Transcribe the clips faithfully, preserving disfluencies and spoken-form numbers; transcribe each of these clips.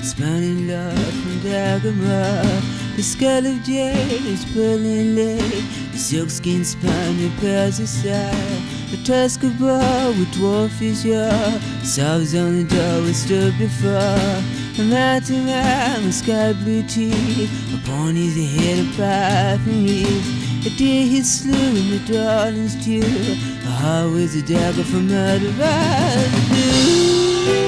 Spawning love from Daggermar. The skull of jade is pearling late. The silkskin spine repairs the side. The tusk of boar with dwarfish yaw. Solves on the door we stood before. A mountain ram with sky blue teeth. Upon his head a python reeds. A deer he slew in the darling's dew. A heart with a dagger for murder by the blue.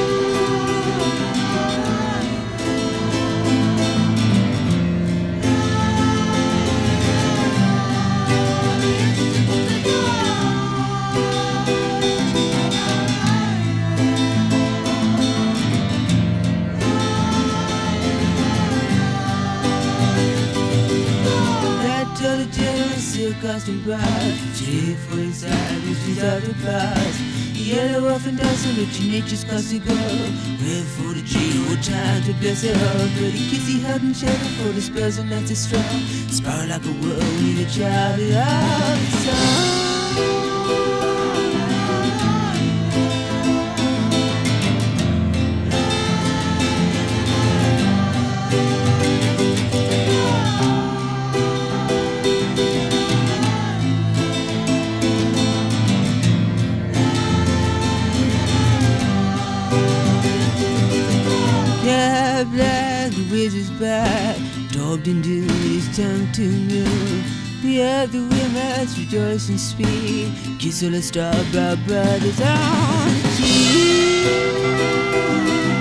Till the general silk costume bright, cheer for his eyes, which is out the past. Yellow off and dancing, rich in nature's costly gold. Red for the tree, old time to bless her heart. But he kissy hug and shadow for the spells and nights are strong. Sprout like a whirlwind, a child of the sun. Black, the wizard's back, daubed in dew, his tongue to move. We have the women's rejoice and speed. Kiss all the star-brow brothers on the cheek.